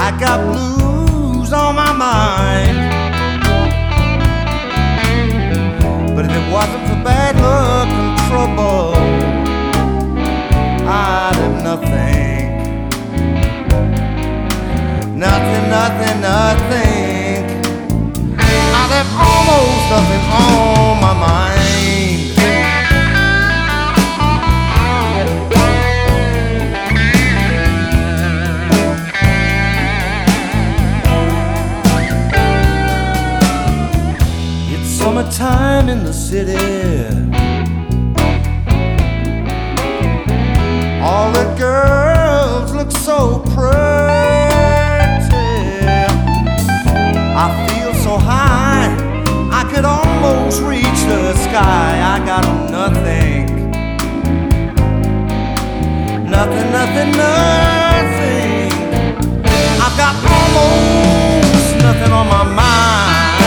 I got blues on my mind. But if it wasn't for bad luck and trouble, I'd have nothing. Nothing, nothing, nothing. I'd have almost nothing on my mind. Summertime in the city, all the girls look so pretty. I feel so high, I could almost reach the sky. I got nothing, nothing, nothing, nothing. I've got almost nothing on my mind.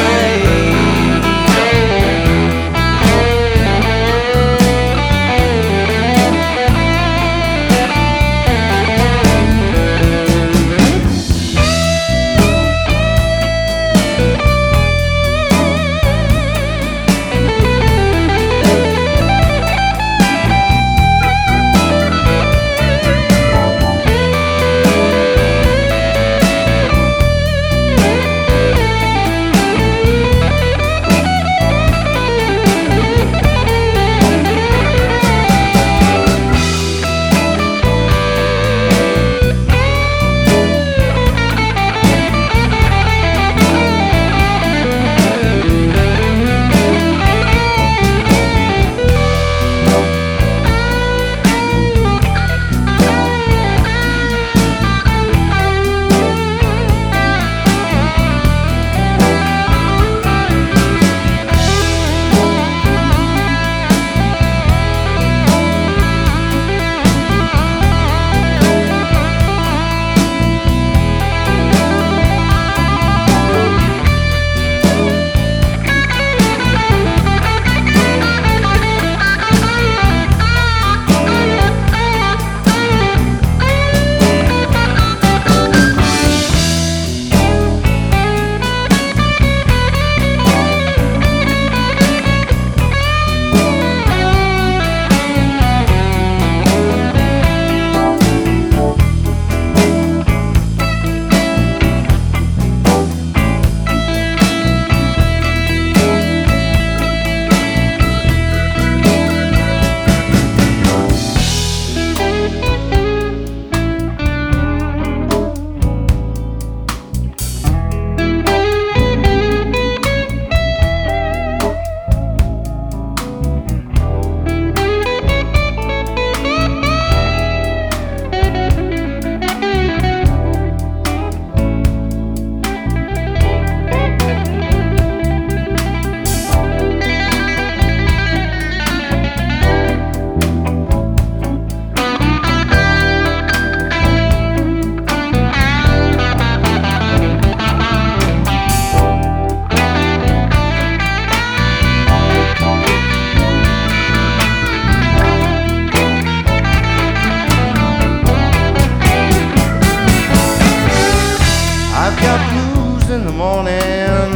In the morning,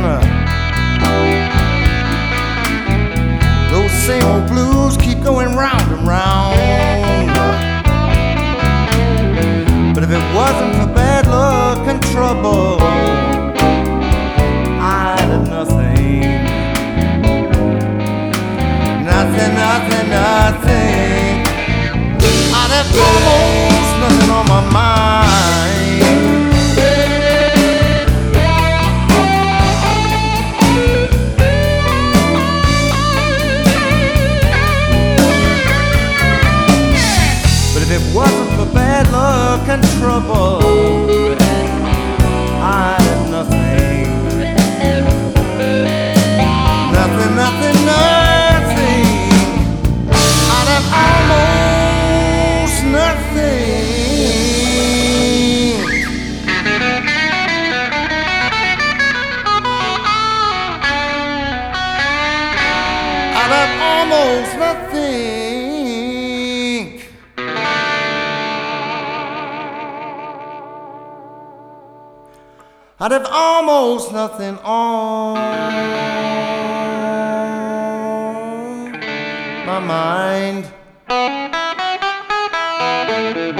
those same old blues keep going round and round. But if it wasn't for bad luck and trouble, I'd have nothing, nothing, nothing, nothing. I'd have almost nothing on my mind. If it wasn't for bad luck and trouble, I'd have almost nothing on my mind.